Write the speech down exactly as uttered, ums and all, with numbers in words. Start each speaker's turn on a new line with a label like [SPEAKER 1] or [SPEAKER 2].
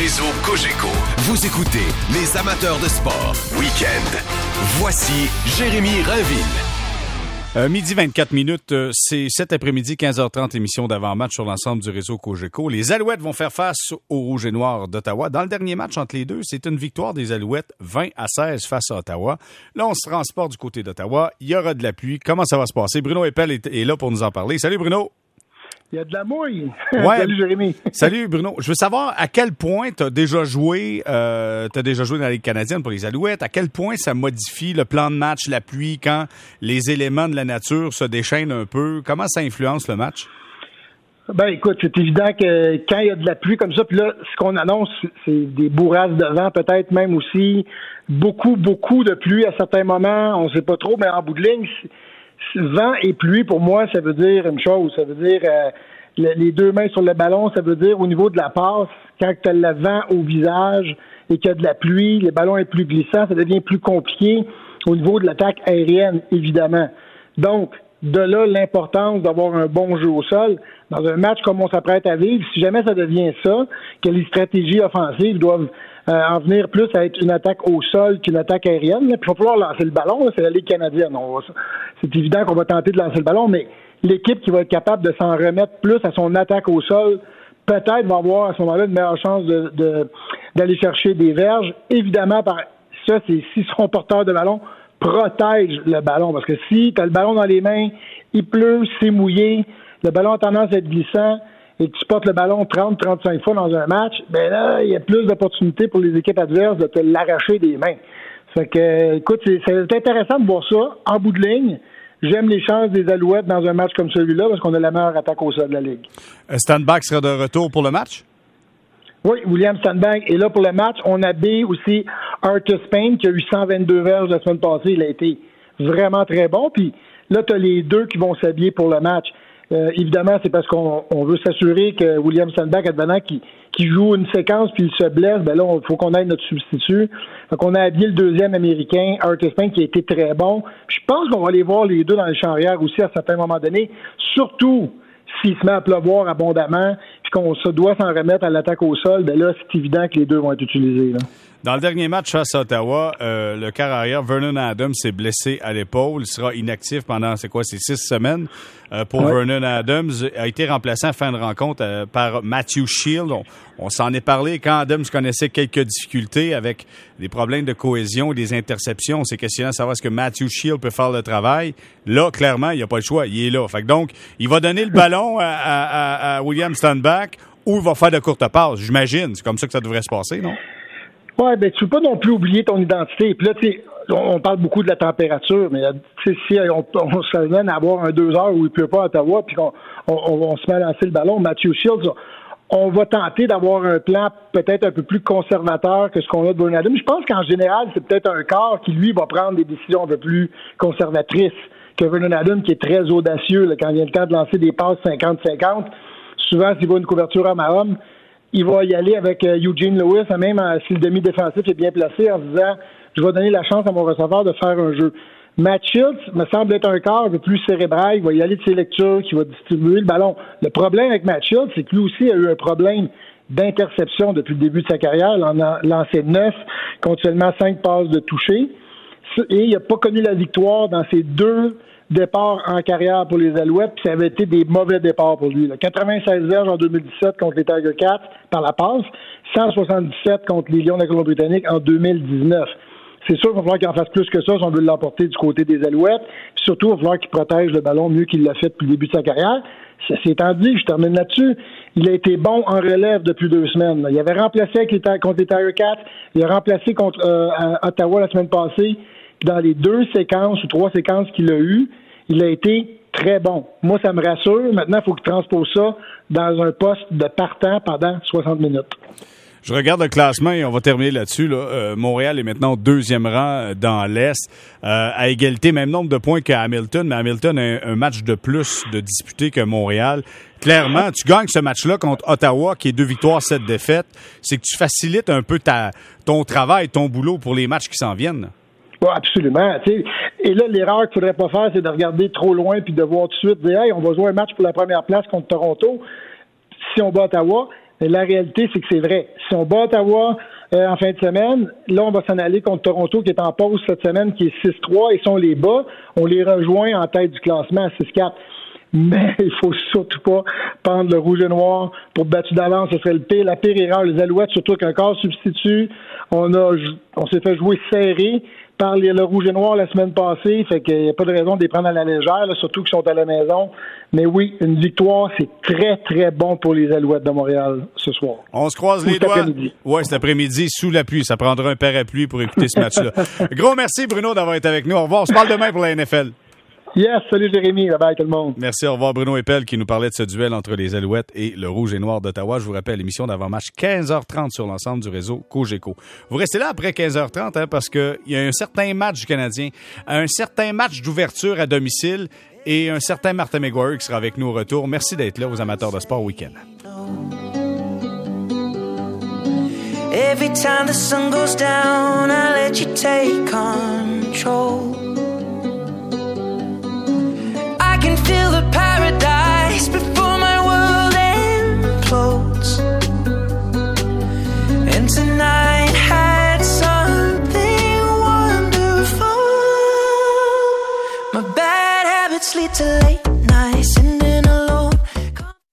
[SPEAKER 1] réseau Cogeco. Vous écoutez les amateurs de sport. Week-end. Voici Jérémy Rainville.
[SPEAKER 2] Euh, midi vingt-quatre minutes, euh, c'est cet après-midi, quinze heures trente, émission d'avant-match sur l'ensemble du réseau Cogeco. Les Alouettes vont faire face aux Rouges et Noirs d'Ottawa. Dans le dernier match entre les deux, c'est une victoire des Alouettes, vingt à seize face à Ottawa. Là, on se transporte du côté d'Ottawa. Il y aura de la pluie. Comment ça va se passer? Bruno Eppel est, est là pour nous en parler. Salut Bruno!
[SPEAKER 3] Il y a de la mouille.
[SPEAKER 2] Ouais.
[SPEAKER 3] Salut Jérémy.
[SPEAKER 2] Salut Bruno. Je veux savoir à quel point tu as déjà joué euh, t'as déjà joué dans la Ligue canadienne pour les Alouettes. À quel point ça modifie le plan de match, la pluie, quand les éléments de la nature se déchaînent un peu? Comment ça influence le match?
[SPEAKER 3] Ben écoute, c'est évident que quand il y a de la pluie comme ça, puis là, ce qu'on annonce, c'est des bourrasques de vent, peut-être même aussi beaucoup, beaucoup de pluie à certains moments. On ne sait pas trop, mais en bout de ligne, vent et pluie, pour moi, ça veut dire une chose. Ça veut dire euh, les deux mains sur le ballon, ça veut dire au niveau de la passe, quand tu as le vent au visage et qu'il y a de la pluie, le ballon est plus glissant, ça devient plus compliqué au niveau de l'attaque aérienne, évidemment. Donc, de là, l'importance d'avoir un bon jeu au sol. Dans un match comme on s'apprête à vivre, si jamais ça devient ça, que les stratégies offensives doivent euh, en venir plus à être une attaque au sol qu'une attaque aérienne, là. Puis il va falloir lancer le ballon, là, c'est la Ligue canadienne. On va, c'est évident qu'on va tenter de lancer le ballon, mais l'équipe qui va être capable de s'en remettre plus à son attaque au sol, peut-être va avoir à ce moment-là une meilleure chance de, de, d'aller chercher des verges. Évidemment, par ça, c'est s'ils seront porteurs de ballon, protège le ballon. Parce que si tu as le ballon dans les mains, il pleut, c'est mouillé, le ballon a tendance à être glissant et que tu portes le ballon trente à trente-cinq fois dans un match, ben là, il y a plus d'opportunités pour les équipes adverses de te l'arracher des mains. Fait que, écoute, c'est, c'est intéressant de voir ça en bout de ligne. J'aime les chances des Alouettes dans un match comme celui-là parce qu'on a la meilleure attaque au sol de la Ligue.
[SPEAKER 2] Stanback sera de retour pour le match?
[SPEAKER 3] Oui, William Stanback est là pour le match. On a B aussi Arthur Payne qui a eu cent vingt-deux verges la semaine passée. Il a été vraiment très bon. Puis là, tu as les deux qui vont s'habiller pour le match. Euh, évidemment, c'est parce qu'on on veut s'assurer que William Stanback, advenant qui, qui joue une séquence puis il se blesse, ben là, il faut qu'on aille notre substitut. Donc, on a habillé le deuxième américain, Arthur Payne, qui a été très bon. Puis je pense qu'on va aller voir les deux dans les champs arrière aussi à certains moments donnés. Surtout s'il se met à pleuvoir abondamment puis qu'on se doit s'en remettre à l'attaque au sol, ben là, c'est évident que les deux vont être utilisés, là.
[SPEAKER 2] Dans le dernier match face à Ottawa, euh, le quart arrière Vernon Adams s'est blessé à l'épaule. Il sera inactif pendant, c'est quoi, c'est six semaines euh, pour ouais. Vernon Adams. A été remplacé en fin de rencontre euh, par Matthew Shield. On, on s'en est parlé quand Adams connaissait quelques difficultés avec des problèmes de cohésion et des interceptions. On s'est questionné à savoir est-ce que Matthew Shield peut faire le travail. Là, clairement, il n'y a pas le choix. Il est là. Fait que donc, il va donner le ballon à, à, à William Stanback ou il va faire de courtes passes. J'imagine. C'est comme ça que ça devrait se passer, non?
[SPEAKER 3] Ouais, ben tu peux pas non plus oublier ton identité. Puis là, tu sais, on, on parle beaucoup de la température, mais si on, on se mène à avoir un deux heures où il pleut pas à Ottawa, puis qu'on on, on, on se met à lancer le ballon, Matthew Shields, on va tenter d'avoir un plan peut-être un peu plus conservateur que ce qu'on a de Vernon Adams. Je pense qu'en général, c'est peut-être un corps qui, lui, va prendre des décisions un peu plus conservatrices que Vernon Adams, qui est très audacieux là, quand il vient le temps de lancer des passes cinquante cinquante. Souvent, s'il voit une couverture homme à homme, il va y aller avec euh, Eugene Lewis, même euh, si le demi-défensif est bien placé, en se disant « Je vais donner la chance à mon receveur de faire un jeu ». Matt Shields me semble être un corps un peu plus cérébral. Il va y aller de ses lectures, qui va distribuer le ballon. Le problème avec Matt Shields, c'est que lui aussi a eu un problème d'interception depuis le début de sa carrière. Il en a lancé neuf, contre seulement cinq passes de toucher. Et il n'a pas connu la victoire dans ses deux départ en carrière pour les Alouettes, puis ça avait été des mauvais départs pour lui. Là. quatre-vingt-seize verges en deux mille dix-sept contre les Tiger Cats par la passe, cent soixante-dix-sept contre les Lions de la Colombie-Britannique en deux mille dix-neuf. C'est sûr qu'il va falloir qu'il en fasse plus que ça si on veut l'emporter du côté des Alouettes. Puis surtout, il va falloir qu'il protège le ballon mieux qu'il l'a fait depuis le début de sa carrière. C'est étant dit, je termine là-dessus, il a été bon en relève depuis deux semaines. Là. Il avait remplacé avec les, contre les Tiger Cats, il a remplacé contre euh, à Ottawa la semaine passée. Dans les deux séquences ou trois séquences qu'il a eues, il a été très bon. Moi, ça me rassure. Maintenant, il faut qu'il transpose ça dans un poste de partant pendant soixante minutes.
[SPEAKER 2] Je regarde le classement et on va terminer là-dessus. Là. Euh, Montréal est maintenant au deuxième rang dans l'Est, euh, à égalité, même nombre de points qu'à Hamilton, mais Hamilton a un, un match de plus de disputé que Montréal. Clairement, tu gagnes ce match-là contre Ottawa, qui est deux victoires, sept défaites. C'est que tu facilites un peu ta, ton travail, ton boulot pour les matchs qui s'en viennent.
[SPEAKER 3] Oui, absolument. T'sais. Et là, l'erreur qu'il ne faudrait pas faire, c'est de regarder trop loin puis de voir tout de suite dire « Hey, on va jouer un match pour la première place contre Toronto. Si on bat Ottawa, Mais la réalité, c'est que c'est vrai. Si on bat Ottawa euh, en fin de semaine, là, on va s'en aller contre Toronto qui est en pause cette semaine, qui est six trois, et si on les bat, on les rejoint en tête du classement à six quatre. Mais il faut surtout pas prendre le rouge et noir pour battu d'avance. Ce serait le pire, la pire erreur. Les Alouettes, surtout qu'un corps substitut, on a, on s'est fait jouer serré par les, le rouge et noir la semaine passée. Fait qu'il n'y a pas de raison de les prendre à la légère, là, surtout qu'ils sont à la maison. Mais oui, une victoire, c'est très, très bon pour les Alouettes de Montréal ce soir.
[SPEAKER 2] On se croise
[SPEAKER 3] Ou
[SPEAKER 2] les
[SPEAKER 3] cet
[SPEAKER 2] doigts.
[SPEAKER 3] après-midi.
[SPEAKER 2] Oui, cet après-midi, sous la pluie. Ça prendra un parapluie pour écouter ce match-là. Gros merci, Bruno, d'avoir été avec nous. Au revoir. On se parle demain pour la N F L.
[SPEAKER 3] Yes, salut Jérémy, bye bye tout le monde.
[SPEAKER 2] Merci, au revoir Bruno Eppel qui nous parlait de ce duel entre les Alouettes et le Rouge et Noir d'Ottawa. Je vous rappelle, l'émission d'avant-match quinze heures trente sur l'ensemble du réseau Cogeco. Vous restez là après quinze heures trente hein, parce qu'il y a un certain match du Canadien, un certain match d'ouverture à domicile et un certain Martin McGuire qui sera avec nous au retour. Merci d'être là aux amateurs de sport week-end.
[SPEAKER 4] Every time the sun goes down, I let you take control. I can feel the paradise before my world implodes. And tonight had something wonderful. My bad habits lead to late